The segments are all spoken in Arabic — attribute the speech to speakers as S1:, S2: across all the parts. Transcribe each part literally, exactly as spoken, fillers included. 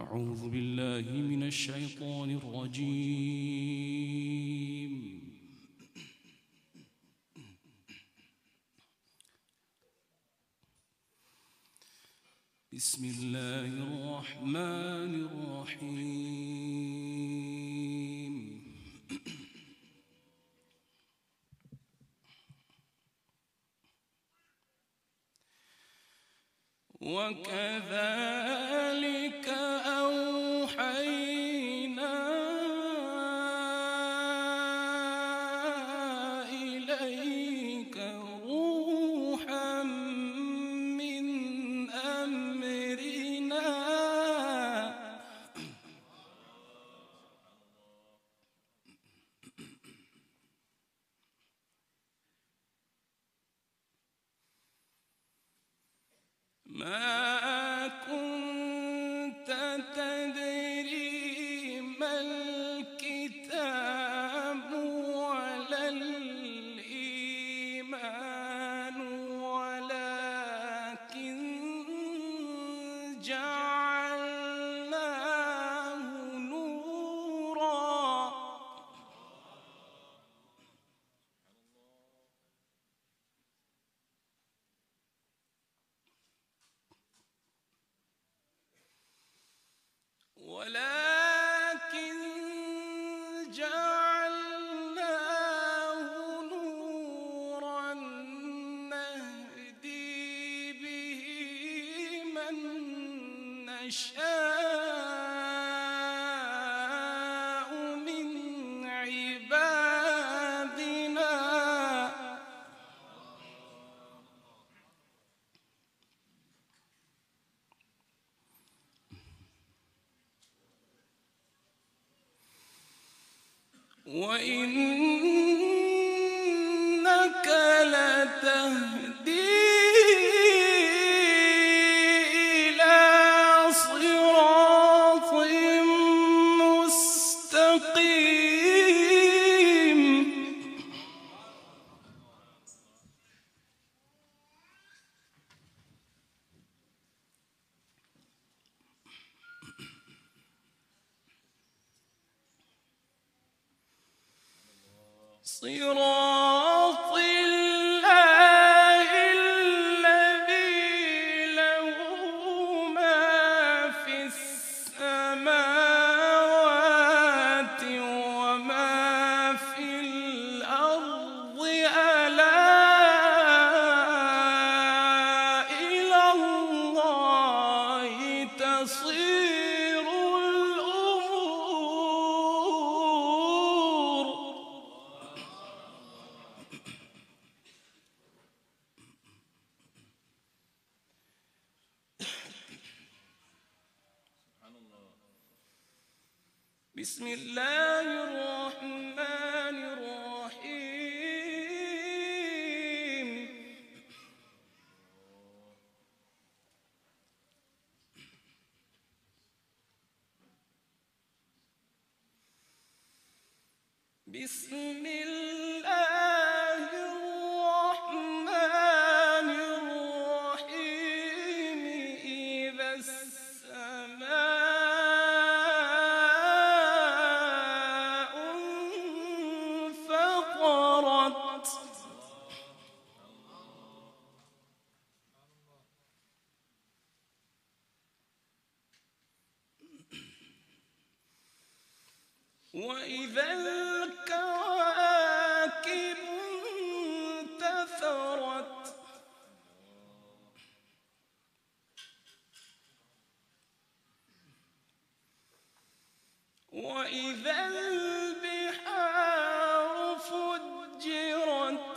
S1: أعوذ بالله من الشيطان الرجيم. بسم الله الرحمن الرحيم. وكذلك أوحينا إليك روحا من أمرنا ما كنت تدري ما الكتاب ولا الإيمان ولكن جعلناه نورا ولكن جعلناه نورا نهدي به من نشاء من عبادنا وإنك لتهدي إلى صراط مستقيم. صراط الله الذي له ما في السماوات وما في الأرض ألا إلى الله تصير الأمور. بسم الله الرحمن الرحيم. بسم الله الرحمن الرحيم. إذا السماء انفطرت وإذا الكواكب انتثرت وإذا البحار فجرت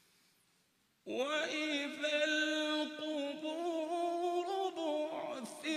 S1: وإذا القبور بعثرت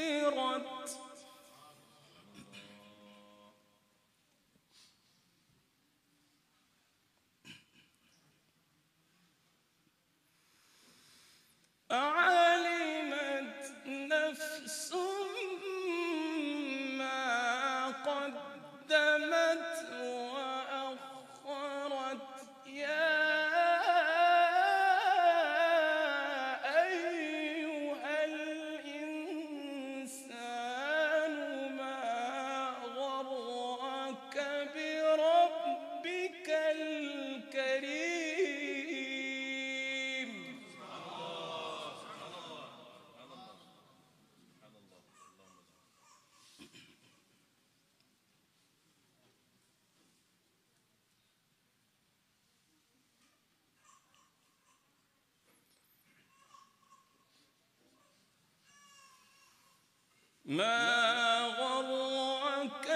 S1: ما غرك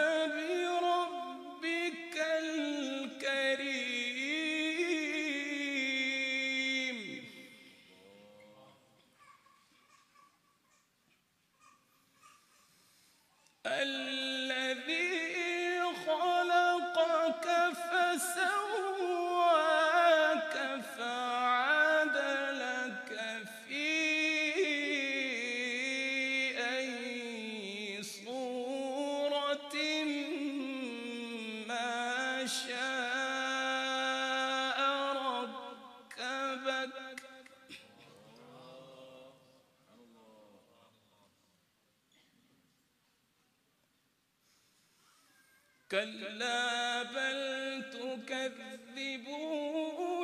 S1: بربك الكريم الذي خلقك فسواك فعدلك في أي صورة ما شاء ركبك كلا بل تكذبون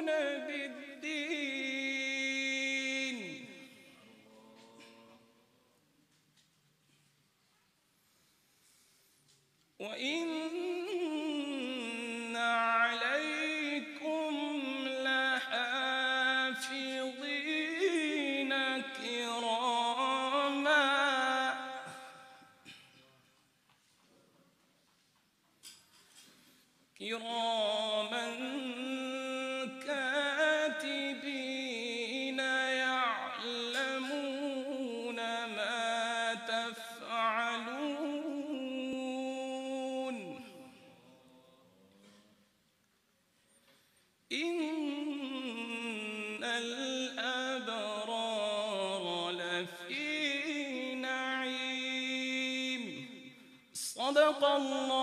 S1: بالدين وإن عليكم لحافظين كراما كراما كاتبين يعلمون ما تفعلون إن الأبرار لفي نعيم صدق الله